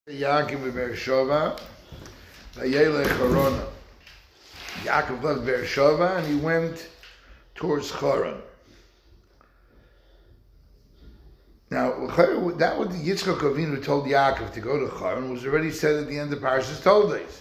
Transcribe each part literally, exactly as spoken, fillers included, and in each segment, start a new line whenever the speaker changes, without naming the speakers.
Yaakov Beersheva, Vayelech Harona. Yaakov left Beersheva and he went towards Haran. Now, that what Yitzchak Avinu told Yaakov to go to Haran was already said at the end of Parshas Toldos.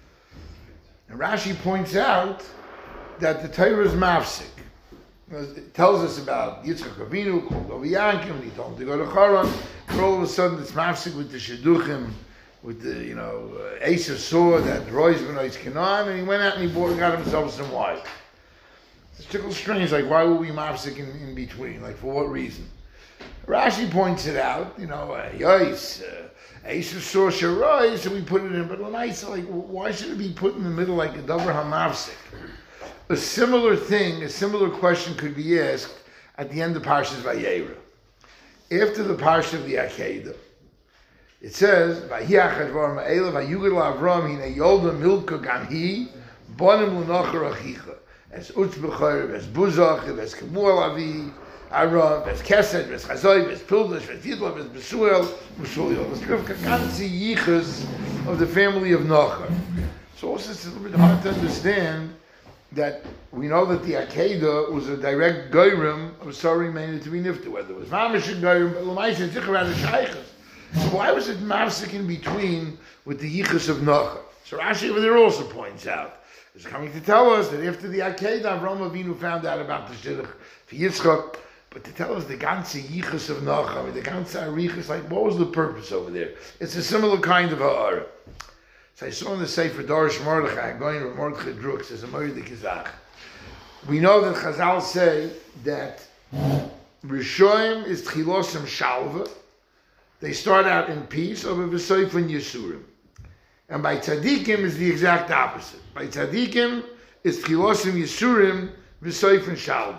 And Rashi points out that the Torah is mafsik. It tells us about Yitzchak Avinu called over Yaakov and he told him to go to Haran. And all of a sudden it's mafsik with the Shidduchim, with the, you know, uh, Esav saw that Roy's Benois Canaan, and he went out and he bought, got himself some wine. It's a little strange, like why were we mafsik in, in between? Like for what reason? Rashi points it out, you know, uh, Yois, uh, Esav saw Sharoy, so we put it in, but Lamaisa, like, why should it be put in the middle like a Dover HaMafsik? A similar thing, a similar question could be asked at the end of Parshas Vayera. After the Parsha of the Akedah, it says, "Vayiach Advar Ma'ela Vayugel Avram Hine Yolda Milka Gamhi Bonim L'Nocher Achicha as Utz B'Chayr as Buzach as Kemuel Avi Aram as Kesed as Chazoy as Pildash as Yidlav as Besuel Besuel." It's the ganze yichus of the family of Nocher. So also it's a little bit hard to understand that we know that the Akedah was a direct goyim of Sari Meina to be nifta, whether it was Mamish and goyim, but L'maisa Zichar had a shaychus. So why was it mafsik in between with the yichus of Nocher? So Rashi over there also points out, it's coming to tell us that after the Akedah, Avraham Avinu found out about the Shidduch for Yitzchak, but to tell us the ganze yichus of Nocher, the ganze arichus, like what was the purpose over there? It's a similar kind of ha'ara. So I saw in the Sefer Dorish Mordechai, going to Mordechai Druk, says a Moedik Kizach. We know that Chazal say that Rishoim is Tchilosim Shalva. They start out in peace, over V'soif and Yisurim. And by Tzadikim is the exact opposite. By Tzadikim is Tchilosim Yisurim, V'soif and Shalva.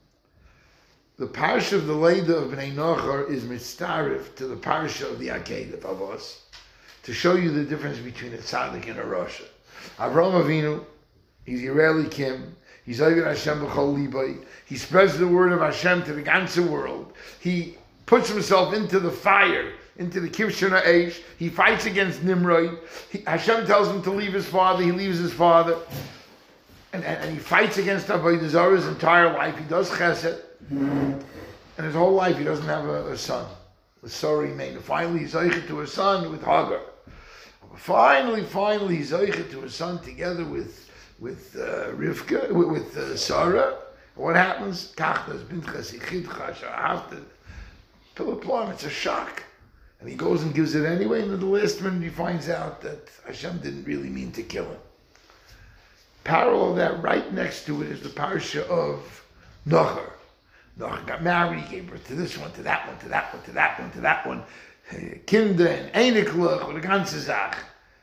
The Parsha of the Leda of Bnei Nocher is mitzarif to the Parsha of the Akedah of us, to show you the difference between a tzaddik and a rasha. Avraham Avinu, he's Yirei Kim, he's Oved Hashem b'chol libay, he spreads the word of Hashem to the ganze world, he puts himself into the fire, into the Kivshon Ha'esh, he fights against Nimrod, he, Hashem tells him to leave his father, he leaves his father, and, and, and he fights against Avodah Zarah his entire life, he does chesed, and his whole life he doesn't have a, a son. The sorry man. Finally he's zoichet to a son with Hagar. Finally, finally, he's zoichet to a son together with with uh, Rivka, with, with uh, Sarah. What happens? Kachnas bintchas yichidcha sha'afta pilaplam. It's a shock, and he goes and gives it anyway. And at the last minute, he finds out that Hashem didn't really mean to kill him. Parallel to that, right next to it, is the parsha of Nocher. Nocher got married. He gave birth to this one, to that one, to that one, to that one, to that one. Kinder and Einiklach or the ganze Zach.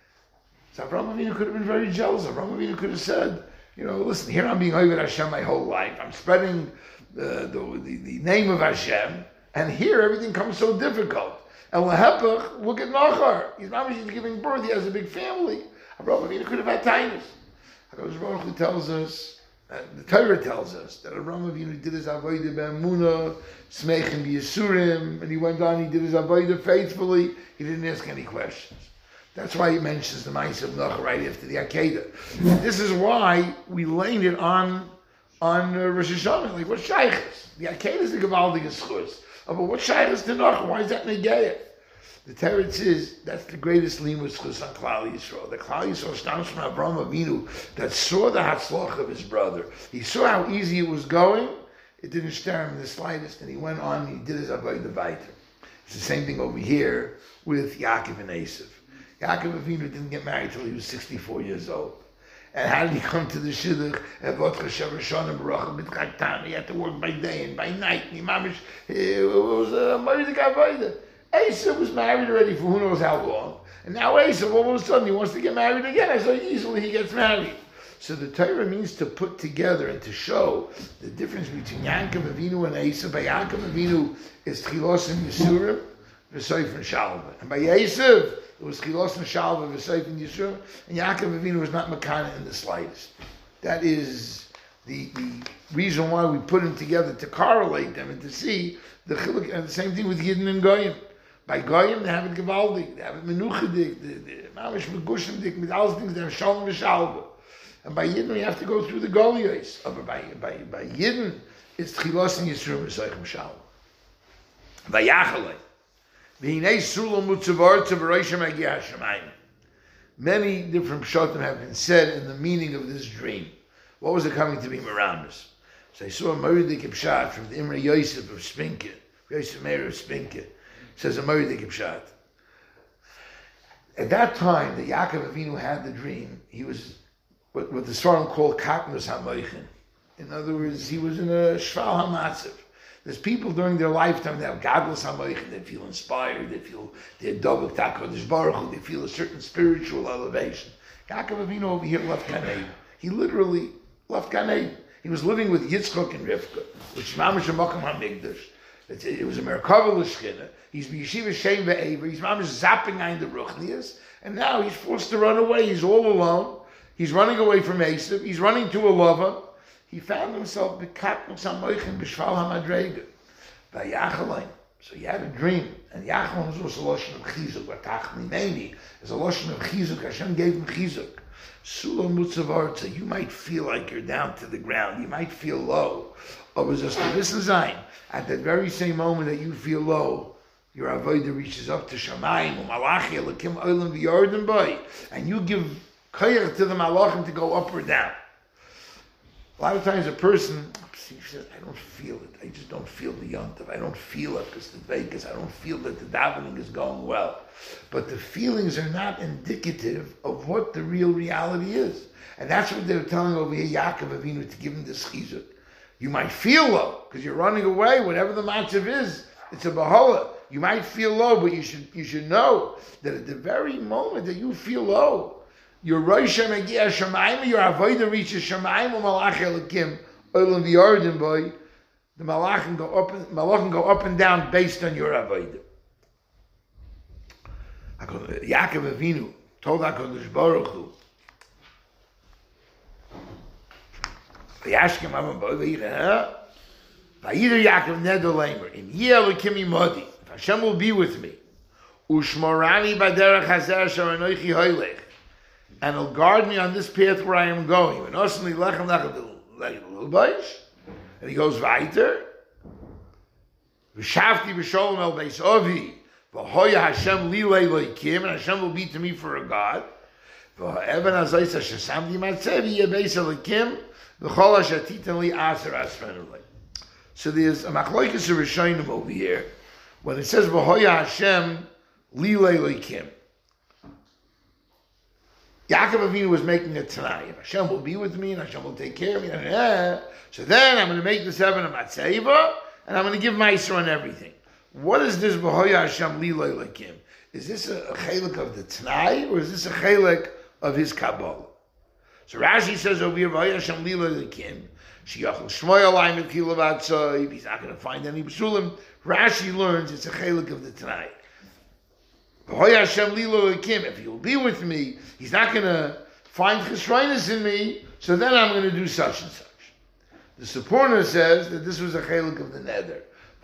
So Avraham Avinu could have been very jealous. Avraham Avinu could have said, you know, listen, here I'm being Oved Hashem my whole life. I'm spreading uh, the, the, the name of Hashem, and here everything comes so difficult. And Lehepach, look at Nocher. He's not just giving birth, he has a big family. Avraham Avinu could have had tinus. HaKadosh Baruch Hu tells us, Uh, the Torah tells us that Avraham Avinu did his avodah be'emunah, smeichim b'yisurim, and he went on, he did his avodah faithfully, he didn't ask any questions. That's why he mentions the Ma'aseh of Nocher right after the Akedah. And this is why we laid it on on uh, Rosh Hashanah, like what shaychus? The Akedah is the Gevaldige Schus. Oh, but what shaychus to Nocher? Why is that negayah? The Teretz is, that's the greatest limus chus on Klal Yisrael. The Klal Yisrael stands from Avraham Avinu that saw the hatzlach of his brother. He saw how easy it was going. It didn't stir him in the slightest, and he went on and he did his avodah vayter. It's the same thing over here with Yaakov and Esav. Yaakov Avinu didn't get married until he was sixty-four years old. And how did he come to the shidduch? He had to work by day and by night. And he mamish, it was a moedik avodah. Esav was married already for who knows how long. And now Esav, all of a sudden, he wants to get married again. I saw easily he gets married. So the Torah means to put together and to show the difference between Yaakov Avinu and Esav. By Yaakov Avinu is Tchilosim Yisurim, V'soif and Shalva. And by Esav, it was Tchilosim Shalva, V'soif and Yisurim. And Yaakov Avinu was not Makana in the slightest. That is the, the reason why we put them together, to correlate them and to see the chiluk. And the same thing with Yidden and Goyim. By Goyim, they have it gewaldig, they have it menuchedik, the mamish megushimdik, with all things, they have shalom v'shalva. And by Yidden, you have to go through the Goliaths. But by, by, by Yidden, it's Tchilos and Yisrum v'soichem shalom. Vayachalei. V'hinei sulam mutzavar tzavaroshim agia hashemayim. Many different pshatim have been said in the meaning of this dream. What was it coming to be Meramis? So I saw a Meridik Pshat from the Imre Yosef of Spinke, Yosef Meir of Spinke, says a Meridik Pshat. At that time, the Yaakov Avinu had the dream. He was what, what the Svarim called Katnus HaMoichin. In other words, he was in a Shval HaMatzav. There's people during their lifetime that have Gadlus HaMoichin, they feel inspired, they feel they're double Takodesh Baruch Hu, they feel a certain spiritual elevation. Yaakov Avinu over here left Gan Eden. He literally left Gan Eden. He was living with Yitzchok and Rivka, which Mamash Makam HaMikdash. It was a Merkava L'Shchina. He's Yeshiva Shem Ve'ever. He's Mamash zapping on the Ruchnias. And now he's forced to run away. He's all alone. He's running away from Esav. He's running to a lover. He found himself B'katnus HaMoichin B'shval HaMadrega. Vayachalein. So he had a dream. And Yachalein was also a Lashon of Chizuk. Vatach Mimeni is a Lashon of Chizuk. Hashem gave him Chizuk. Sulam Mutzavarta, you might feel like you're down to the ground. You might feel low. Or just this design. At that very same moment that you feel low, your avodah reaches up to Shamayim, Malachi, Elokim, Olam, V'Yarden Boy, and you give koyach to the Malachim to go up or down. A lot of times a person says, I don't feel it. I just don't feel the yontav. I don't feel it because the Vegas. I don't feel that the davening is going well. But the feelings are not indicative of what the real reality is. And that's what they were telling over here, Yaakov Avinu, to give him this chizuk. You might feel low because you're running away. Whatever the matzav is, it's a bahala. You might feel low, but you should you should know that at the very moment that you feel low, your Rosh Hashanah Shamayim, your avodah reaches Shamayim, Malach Elokim, Olam V'Yarden Boy. The malachim go up, and, malachim go up and down based on your avodah. Yaakov Avinu told HaKadosh Baruch Hu, V'yashkem Avon Boy V'yireh, V'yider Yaakov Neder Lamer, Im Yeh Elokim Imodi, if Hashem will be with me, Ushmorani Baderech Hazer Asher Anochi Hoylech, and he'll guard me on this path where I am going. And osni lechem lechem and he goes weiter. V'shavti b'sholom el beis ovi v'hoya Hashem li leiloikim, and Hashem will be to me for a God. V'ha'evan hazayis asher samdi matzevi yeh beis elikim v'chol asher titan li aser asmenulei. So there's a machloikas of Rishonim over here when it says v'hoya Hashem li leiloikim. Yaakov Avinu was making a Tanai. Hashem will be with me and Hashem will take care of me. So then I'm going to make this heaven a Matzeva and I'm going to give Meiser on everything. What is this B'hoya Hashem Lilay Lakim? Is this a, a chelik of the Tanai or is this a chelik of his Kabbalah? So Rashi says over here, B'hoya Hashem Lilay Lakim, Shiyachol Shmoy Alayim et Kilavat Tzoy, he's not going to find any B'sulim. Rashi learns it's a chelik of the Tanai. If he will be with me, he's not going to find chesroinus in me, so then I'm going to do such and such. The supporter says that this was a chelik of the neder.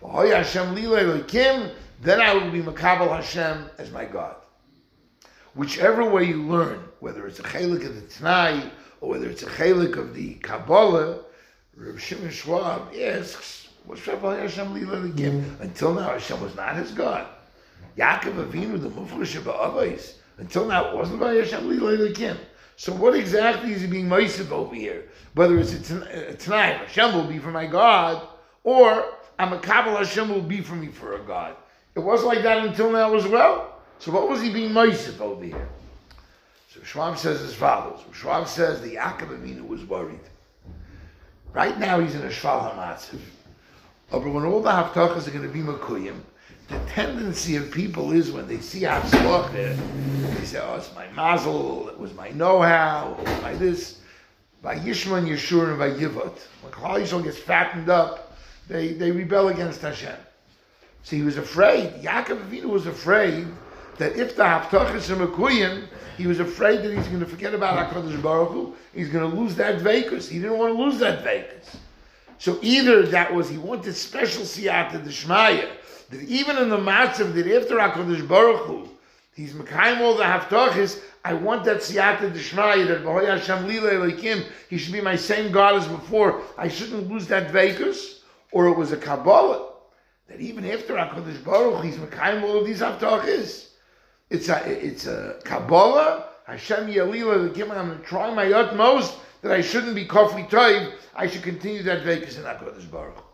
Then I will be Makabal Hashem as my God. Whichever way you learn, whether it's a chelik of the Tanai, or whether it's a chelik of the Kabbalah, Reb Shimon Schwab asks, what's Hashem Lila Lakim? Until now, Hashem was not his God. Yaakov Avinu, the Mufresh of Avos, until now it wasn't by Hashem Lilay Lakim. So what exactly is he being Meisiv over here? Whether it's a Tanai, Hashem will be for my God, or I'm a Kabbalah, Hashem will be for me for a God. It wasn't like that until now as well. So what was he being Meisiv over here? So Schwab says as follows. Schwab says the Yaakov Avinu was worried. Right now he's in a Shval HaMatzav. But when all the Haftachas are going to be Makuyim, the tendency of people is when they see Hatzlach, they say, oh, it's my mazel, it was my know-how, it was my this. By Yishma, Yeshur, and by Yivot. When Klal Yisrael gets fattened up, they, they rebel against Hashem. So he was afraid, Yaakov Avinu was afraid that if the Haftachas are Makuyim, he was afraid that he's going to forget about HaKadosh Baruch Hu, he's going to lose that Veikus. He didn't want to lose that Veikus. So either that was, he wanted special Siyata D'Shmaya, that even in the matzav that after HaKadosh Baruch Hu, he's mekayim all the haftachis, I want that siyata d'shmaya, that b'hoy Hashem lila elikim, he should be my same God as before. I shouldn't lose that veikus. Or it was a Kabbalah, that even after HaKadosh Baruch Hu, he's mekayim all of these haftachis. It's a, it's a Kabbalah, Hashem yalila elikim, I'm going to try my utmost that I shouldn't be kofli toiv, I should continue that veikus in HaKadosh Baruch Hu.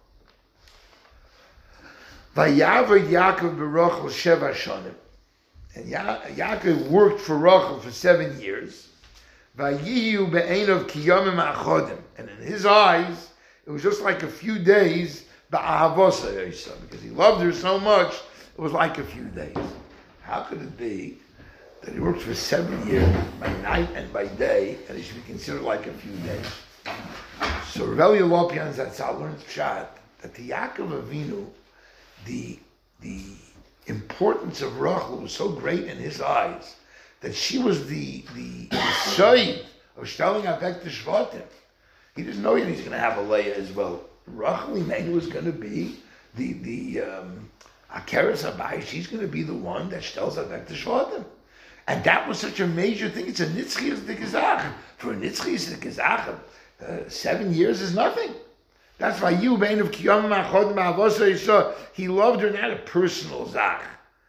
Vayavad Yaakov b'Rachel sheva shonim. And ya- Yaakov worked for Rachel for seven years. Vayiyu be'einav kiyomim achodim. And in his eyes, it was just like a few days, ba'ahavosa yisa, because he loved her so much, it was like a few days. How could it be that he worked for seven years, by night and by day, and it should be considered like a few days? So Rav Elia Lopian Zatzal learns pshat that the Yaakov Avinu, the the importance of Rachel was so great in his eyes that she was the the side of Shtelling Avek to Shvatim. He didn't know yet he's going to have a Leah as well. Rachel Imenu was going to be the the um, Akeres Abai. She's going to be the one that Shtells Avek to Shvatim, and that was such a major thing. It's a Nitzchias de Gezach. For a Nitzchias de Gezach, uh, seven years is nothing. That's why you, Bain of Kiyam Machod Ma'avosa, he loved her, not a personal Zach.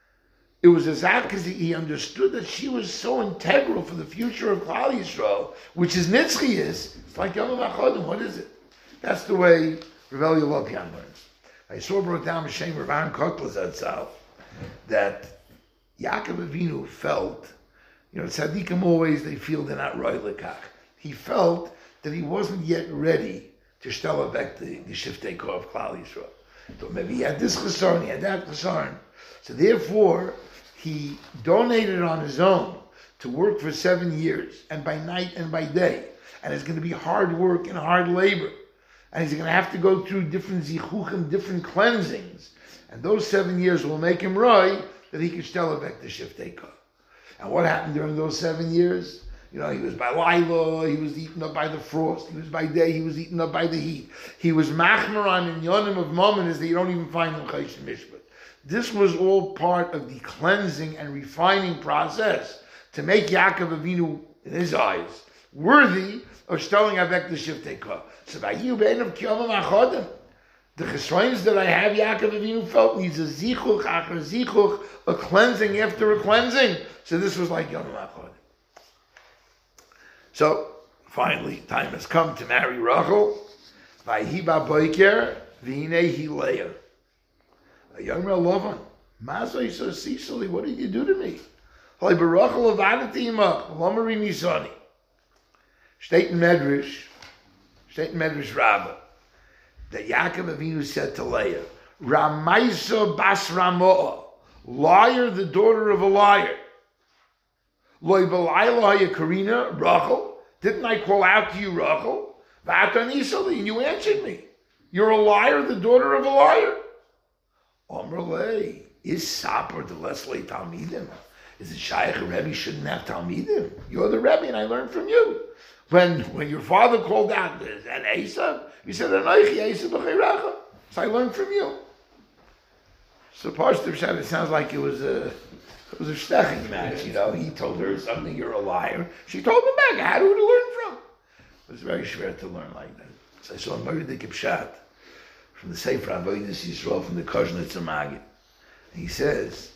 It was a Zach because he, he understood that she was so integral for the future of Klal Yisrael, which is Nitzchias. It's like Yom Machodim. What is it? That's the way Rav Elia Lopian learns. I saw brought down Hashem Rav Aaron Kotler Zatzal that Yaakov Avinu felt, you know, tzaddikim always, they feel they're not right lekach. He felt that he wasn't yet ready to shtel back the, the shiftei kor of Klal Yisrael. So maybe he had this chesron, he had that chesron. So therefore, he donated on his own to work for seven years, and by night and by day. And it's going to be hard work and hard labor. And he's going to have to go through different zichuchim, different cleansings. And those seven years will make him right that he could shtel back the shiftei kor. And what happened during those seven years? You know, he was by Lila, he was eaten up by the frost. He was by day, he was eaten up by the heat. He was machmer on in yonim of moments that you don't even find in Choshen Mishpat. This was all part of the cleansing and refining process to make Yaakov Avinu, in his eyes, worthy of shtelling avek the shiftei kor. So by you, bein of kiyomim achodim, the chesroins that I have, Yaakov Avinu felt needs a zichuch after zichuch, a cleansing after a cleansing. So this was like yomim achodim. So, finally, time has come to marry Rachel. Vayhiba boiker, v'hinei hi Leah. A young man, Lavan, Mazai so Cecily, what did you do to me? Halei barachel avadati imach, lomari nisani. State in Medrash, state in Medrash Rabbah, that Yaakov Avinu said to Leah, Ramaisa bas Ramoah, liar, the daughter of a liar. Loi b'layla hayakarina, Rachel, didn't I call out to you, Rachel? V'atanisali, and you answered me. You're a liar, the daughter of a liar. Omrlei, is Sapar the Leslie Talmidim? Is it Shaykh a Rebbe shouldn't have Talmidim? You're the Rebbe and I learned from you. When when your father called out, and Esav, you said, Anoichi Esav b'cheirecha. So I learned from you. So Pashto Pshat, it sounds like it was a it was a shteching match, you know. He told her something, you're a liar. She told him back, how do we learn from? It was very schwer to learn like that. So I saw a Mordechai Pshat from the Sefer Avodas Yisrael from the Koznitzer Maggid. He says,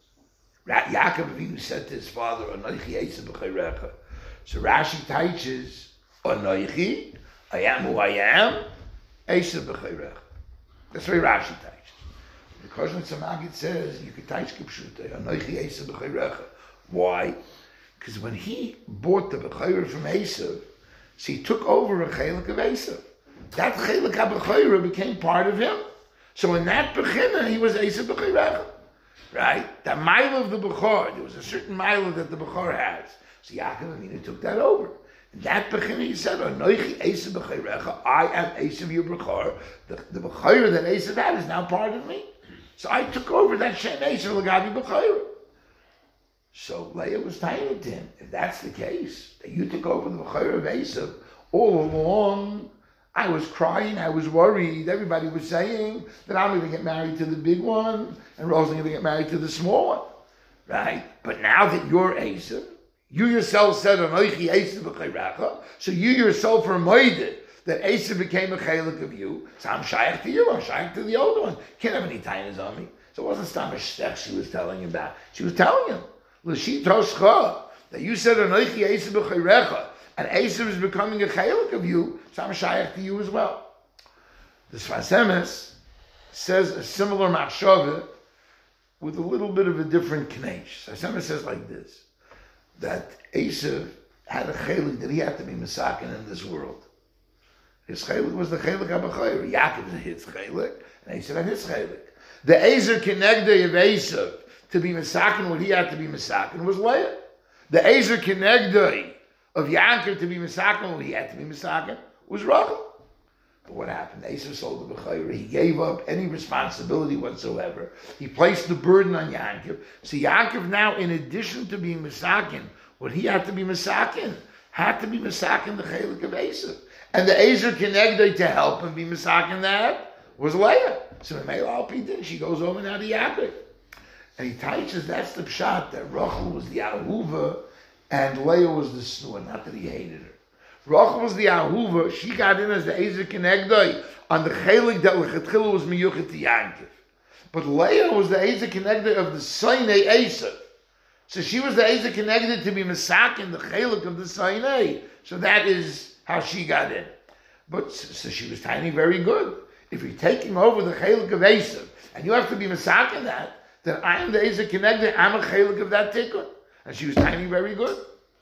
Yaakov Avinu said to his father, Anoichi Esav b'cheirecha. So Rashi teaches, Anoichi, I am who I am, Esav b'cheirecha. That's why Rashi teaches. The Koznitzer Maggid says, you could teach Kipshutei, Anoichi Esav b'cheirecha. Why? Because when he bought the b'cheirah from Esav, so he took over a chelik of Esav. That chelik ha-b'cheirah became part of him. So in that b'china, he was Esav b'cheirecha. Right? The mile of the Bechor, there was a certain mile that the Bechor has. So Yaakov Avinu took that over. In that Bechor, he said, Anoichi Esav b'cheirecha, I am Esav your Bechor. The, the Bechor that Esav had is now part of me. So I took over that Shem Esav l'gabi Bechor. So Leah was telling to him, if that's the case, that you took over the Bechor of Esav, all along, I was crying, I was worried. Everybody was saying that I'm going to get married to the big one, and Rose's going to get married to the small one. Right? But now that you're Esav, you yourself said, Anochi Esav b'chayrecha, so you yourself are moided that Esav became a chelik of you, so I'm shaykh to you, I'm shaykh to the older one. Can't have any tainas on me. So it wasn't Stam Shtech she was telling him about. She was telling him, L'shit Hoshcha, that you said, Anochi Esav b'chayrecha, and Esav is becoming a chelik of you, so I'm shaykh to you as well. The Sfas Emes says a similar machshava with a little bit of a different kneish. Sfas Emes says like this, that Esav had a chelik that he had to be misakin in this world. His chelik was the chelik HaBachayr. Yaakov is his chelik, and Esav had his chelik. The Ezer Kenegdei of Esav to be misakin what he had to be misakin was Leah. The Ezer Kenegdei of Yaakov to be misakin what he had to be misakin was Rachel. But what happened? Esav sold the Bechayra. He gave up any responsibility whatsoever. He placed the burden on Yaakov. So Yaakov now, in addition to being misakin, what he had to be misakin, had to be misakin the chelik of Esav. And the Ezer Kenegdei to help him be misakin that was Leah. So in Meila Alpidin, she goes over now to Yaakov. And he teaches that's the pshat, that Rachel was the Ahuva and Leah was the Snua, not that he hated her. Rachel was the Ahuva, she got in as the Ezer Kenegdei on the chelik that Lechatchila was miyuchet to Yaakov. But Leah was the Ezer Kenegdei of the Sainei Esav. So she was the Ezer Kenegdei to be misakin the chelik of the Sainei. So that is how she got in. But so she was tiny very good. If you're taking over the chelik of Esav, and you have to be misakin that, then I am the Ezer Kenegdei, I'm a chelik of that tikkun. And she was tiny very good.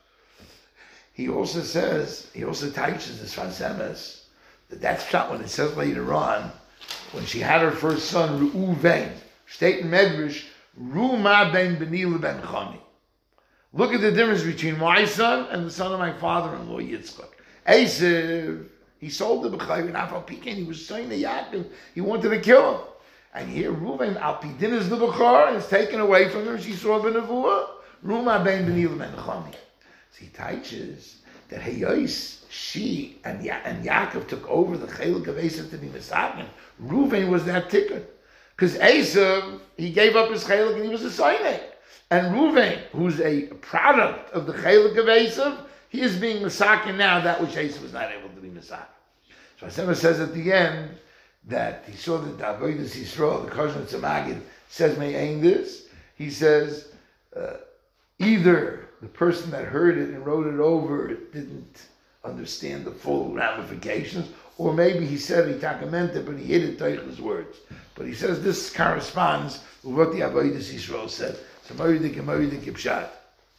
He also says, he also teaches this Sfas Emes, that that's shot when it says later on, when she had her first son, Reuven, state in Medrash, Ruma ben Benila ben Chani. Look at the difference between my son and the son of my father-in-law, Yitzchak. Esav, he sold the Bechayr, and Afal Piken, he was saying to Yaakov, he wanted to kill him. And here, Reuven, Al Pidin is the Bechar, and it's taken away from her, she saw the Nevuah, Ruma ben Benila ben Chani. So he teaches that Hayos, she and, ya- and Yaakov took over the chelik of Esav to be misakin. Reuven was that tikkun. Because Esav, he gave up his chelik and he was a Sainei. And Reuven, who's a product of the chelik of Esav, he is being misakin now, that which Esav was not able to be misakin. So Hashem says at the end that he saw that Avodas Yisrael, the Koshon Tzemagid, says Me'ain this. He says, uh, either the person that heard it and wrote it over didn't understand the full ramifications, or maybe he said he takamented, but he hid it Teich's words. But he says this corresponds with what the Avodas Yisrael said. So Moridik and Moridik Yipshat.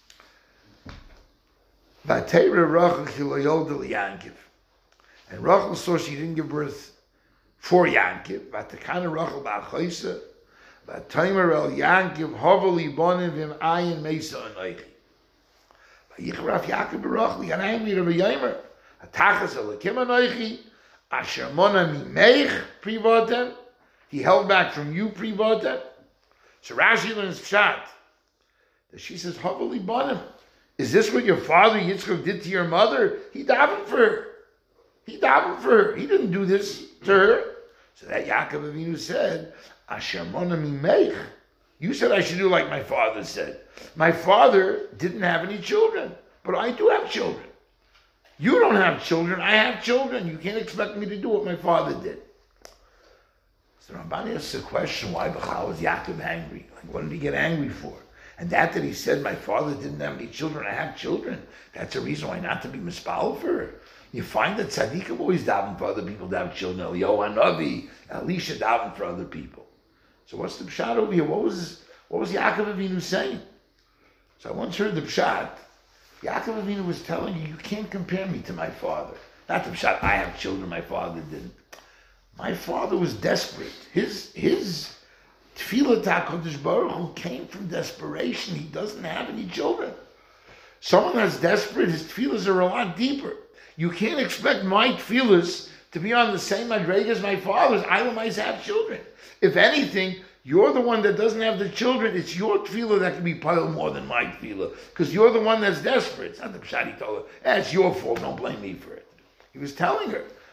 Vatera Rachel Chilo Yoldel Yankiv. And Rachel saw she didn't give birth for Yankiv. Vatakana Rachel Ba'achoysa. Vataimer El Yankiv Hoveli Bonim Vim Ayin Mesa Anoichi. Yichraf Yaakov Barachli, he got angry to Yemer. Atachas Elokim Anoichi, Asher Mona Mimeich Privotem. He held back from you Privotem. So Rashi learns Pshat. That she says, Hoveli Bonim. Is this what your father Yitzchak did to your mother? He davened for her. He davened for her. He didn't do this to her. So that Yaakov Avinu said, Asher Mona Mimeich. You said I should do like my father said. My father didn't have any children, but I do have children. You don't have children, I have children. You can't expect me to do what my father did. So Ramban asks the question, why Bechal was Yaakov angry? Like, what did he get angry for? And that that he said, my father didn't have any children, I have children. That's a reason why not to be mispal for her. You find that tzaddikim always daven for other people to have children. Eliyahu Hanavi, Elisha daven for other people. So what's the pshat over here? What was what was Yaakov Avinu saying? So I once heard the pshat. Yaakov Avinu was telling you, you can't compare me to my father. Not the pshat, I have children, my father didn't. My father was desperate. His his tefillah HaKadosh Baruch Hu came from desperation. He doesn't have any children. Someone that's desperate, his tefillahs are a lot deeper. You can't expect my tefillahs to be on the same madrega as my father's. I will might have children. If anything, you're the one that doesn't have the children. It's your tefillah that can be piled more than my tefillah, because you're the one that's desperate. It's not the pshat he told her. Eh, it's your fault. Don't blame me for it. He was telling her,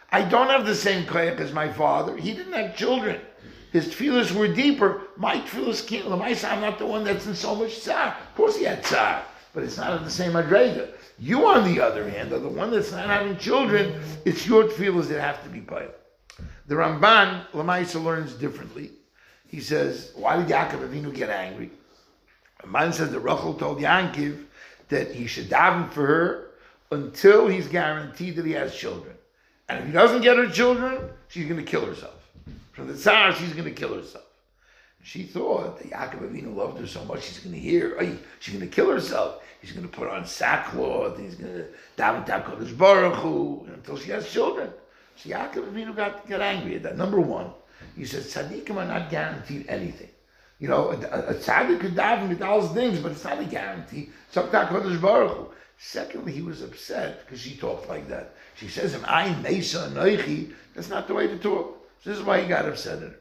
I don't have the same koyach as my father. He didn't have children. His tefillahs were deeper. My tefillahs can't. I'm not the one that's in so much tzar. Of course he had tzar, but it's not in the same adrega. You, on the other hand, are the one that's not having children. It's your tefillahs that have to be paid. The Ramban, Lamaisa, learns differently. He says, why did Yaakov Avinu get angry? Ramban says that Rachel told Yaakov that he should daven for her until he's guaranteed that he has children. And if he doesn't get her children, she's going to kill herself. From the tzar, she's going to kill herself. She thought that Yaakov Avinu loved her so much, she's going to hear, oh, she's going to kill herself. He's going to put on sackcloth, he's going to daven to HaKadosh Baruch Hu until she has children. So Yaakov Avinu got, got angry at that. Number one, he says, tzaddikim are not guaranteed anything. You know, a, a, a tzaddik could daven with all things, but it's not a guarantee. It's up to HaKadosh Baruch Hu. Secondly, he was upset because she talked like that. She says, "I'm Mesa Noichi." That's not the way to talk. So this is why he got upset at her.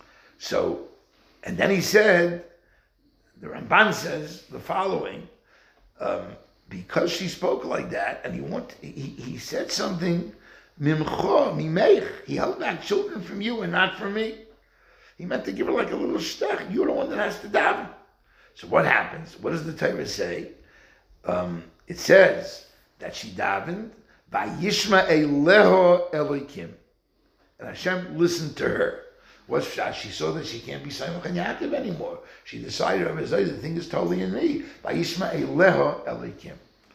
So, and then he said, the Ramban says the following: um, because she spoke like that, and he want, he, he said something, Mimcho Mimeich. He held back children from you and not from me. He meant to give her like a little shtach. You're the one that has to daven. So what happens? What does the Torah say? Um, it says that she davened, Vayishma Eleho Elokim. And Hashem listened to her. What's that? She saw that she can't be Simon and Yaakov anymore. She decided, the thing is totally in me. Vayishma Eleho Elokim.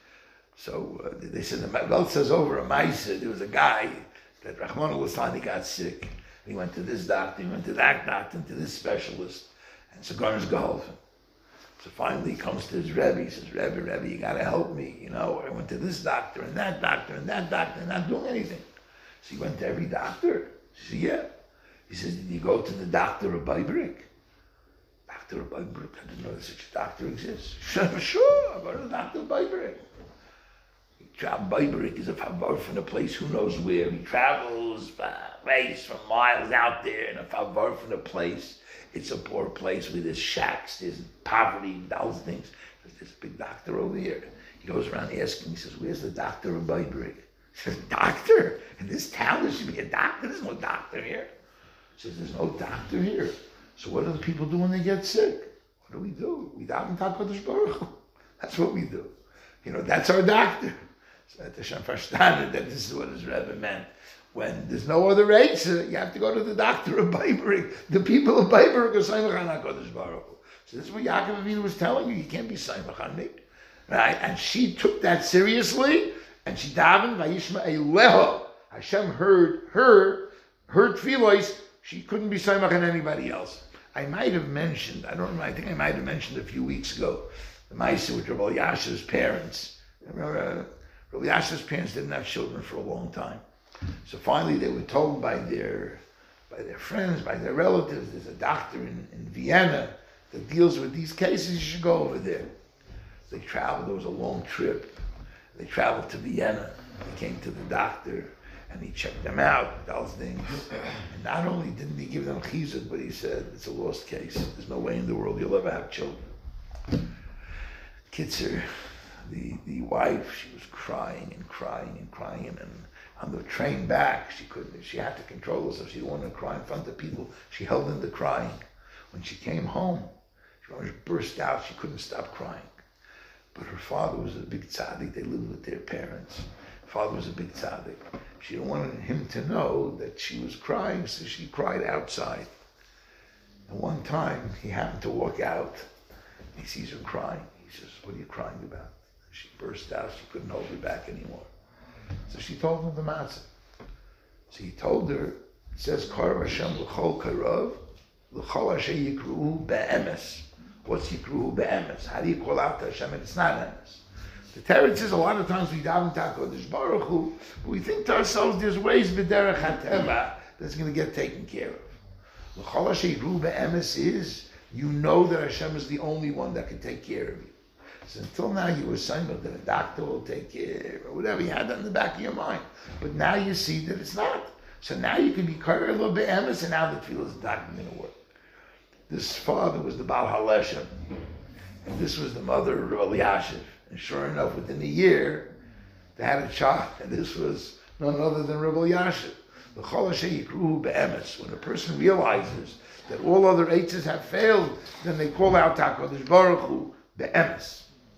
So uh, they said, the Magal says over a Maisa, there was a guy that Rahman al-Lastani got sick. He went to this doctor, he went to that doctor, to this specialist. And so Garner's Geholfen. So finally he comes to his Rebbe, he says, Rebbe, Rebbe, you gotta help me. You know, I went to this doctor and that doctor and that doctor and not doing anything. So he went to every doctor. He said, yeah. He says, did you go to the doctor of Baibarik? Doctor of Baibarik, I didn't know that such a doctor exists. Sure, sure, I go to the doctor of Baibarik. Baibarik is a favor from a place who knows where. He travels uh, ways from miles out there in a favor from a place. It's a poor place where there's shacks, there's poverty, those things. There's this big doctor over here. He goes around asking, he says, where's the doctor of Baibarik? He says, doctor? In this town there should be a doctor? There's no doctor here. He says, there's no doctor here. So what do the people do when they get sick? What do we do? We daven to HaKadosh Baruch Hu. That's what we do. You know, that's our doctor. So that Hashem verstanden that this is what his Rebbe meant. When there's no other Eitzah, you have to go to the doctor of Baibarik. The people of Baibarik are Saimach on HaKadosh Baruch Hu. So this is what Yaakov Avinu was telling you. You can't be Saimach on me. Right? And she took that seriously, and she davened, Vayishma Eleho. Hashem heard her, heard tefillos. She couldn't be Saimach on anybody else. I might have mentioned, I don't know, I think I might have mentioned a few weeks ago, the Maisa with Rabbi Yasha's parents. Remember, uh, Rabbi Yasha's parents didn't have children for a long time. So finally they were told by their by their friends, by their relatives, there's a doctor in, in Vienna that deals with these cases, you should go over there. They traveled, there was a long trip. They traveled to Vienna. They came to the doctor and he checked them out, those things. And not only didn't he give them chizuk, but he said, it's a lost case. There's no way in the world you'll ever have children. Kitzer, the, the wife, she was crying and crying and crying, and on the train back, she couldn't, she had to control herself. She didn't want to cry in front of people. She held in the crying. When she came home, she almost burst out. She couldn't stop crying. But her father was a big tzaddik. They lived with their parents. Her father was a big tzaddik. She didn't want him to know that she was crying, so she cried outside. And one time, he happened to walk out. He sees her crying. He says, what are you crying about? She burst out. She couldn't hold her back anymore. So she told him the matzah. So he told her, it says, Karav Hashem l'chol karav, l'chol asher yikruhu be'emes. What's yikruhu be'emes? How do you call out to Hashem and it's not emes? The Torah says a lot of times we daven to HaKadosh Baruch Hu, but we think to ourselves there's ways b'derech hateva that's going to get taken care of. L'chol asher yikruhu be'emes is, you know that Hashem is the only one that can take care of you. So until now you were saying that a doctor will take care or whatever, you had that in the back of your mind. But now you see that it's not. So now you can be kareh a little bit emes, and now the tefillah is not going to work. This father was the Baal HaLeshem, and this was the mother of Eliashiv. And sure enough, within a year, they had a child, and this was none other than Rebbe Yashiv. The Cholashe Yikruhu Be'emes. When a person realizes that all other eitzes have failed, then they call out HaKadosh Baruch Hu Be'emes.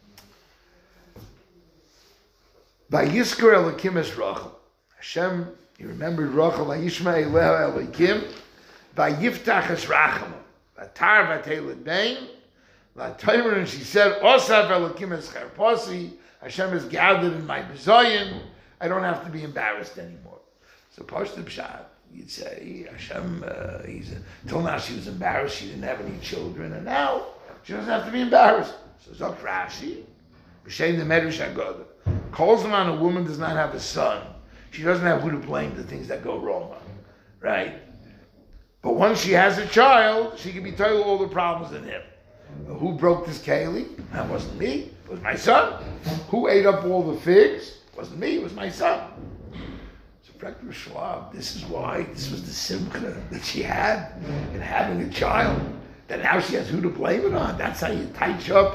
By Yiskar Elokim es Rachel. Hashem, he remembered Rachel, Vayishma Eleha Elokim, Vayiftach es Rachamim, Vatar Vatelet Bain, Vataymer, and she said, Osav Elokim es Charpasi, Hashem is gathered in my bezoyin, I don't have to be embarrassed anymore. So Pashto Pshat, you'd say, Hashem, uh, he's a, till now she was embarrassed, she didn't have any children, and now she doesn't have to be embarrassed. So Zok Rashi, B'Shem the Medrash HaGodah, calls him on a woman does not have a son. She doesn't have who to blame the things that go wrong on, right? But once she has a child, she can be told all the problems in him. Who broke this keli? That wasn't me. It was my son. Who ate up all the figs? It wasn't me. It was my son. So, Prektor Shlab, this is why this was the simcha that she had in having a child. That now she has who to blame it on. That's how you touch up.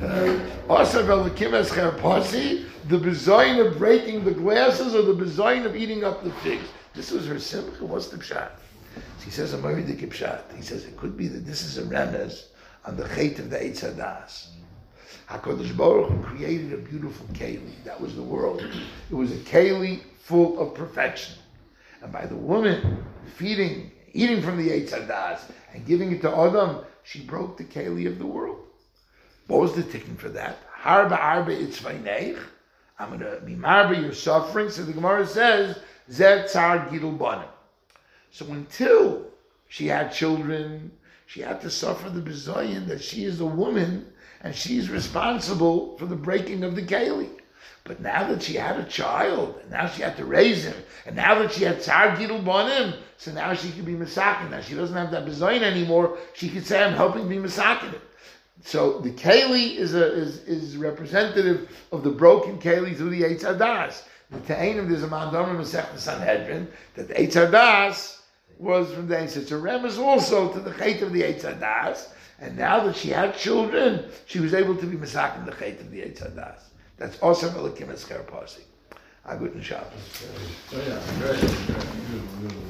Asav Elokim es Charpasi, the bezoin of breaking the glasses or the bezoin of eating up the figs. This was her simcha. What's the pshat? She says, Amari the Kipshat. He says, it could be that this is a remez on the chait of the Eitz Hadas. HaKadosh Baruch Hu created a beautiful keli. That was the world. It was a keli full of perfection. And by the woman feeding, eating from the Eitz Hadas and giving it to Adam, she broke the keli of the world. What was the tikkun for that? Harba arba itzvayneich. I'm going to be marba your suffering. So the Gemara says, Zeh tzar gidul banim. So until she had children, she had to suffer the bezoyin that she is a woman and she's responsible for the breaking of the keli. But now that she had a child, and now she had to raise him, and now that she had tzar gidul banim, so now she can be masakin. Now she doesn't have that bezoyin anymore. She could say, I'm helping be masakin. So the keli is a is is representative of the broken keli through the Eitz Hadas. The Ta'anim, there's a Mandomer Masech Sanhedrin that the Eitz Hadas was from the Eitz. It's a remez also to the chait of the Eitz Hadas. And now that she had children, she was able to be masakin the chait of the Eitz Hadas. That's also Elokim es Charpasi. A guten Shabbos.
Oh yeah, great, great.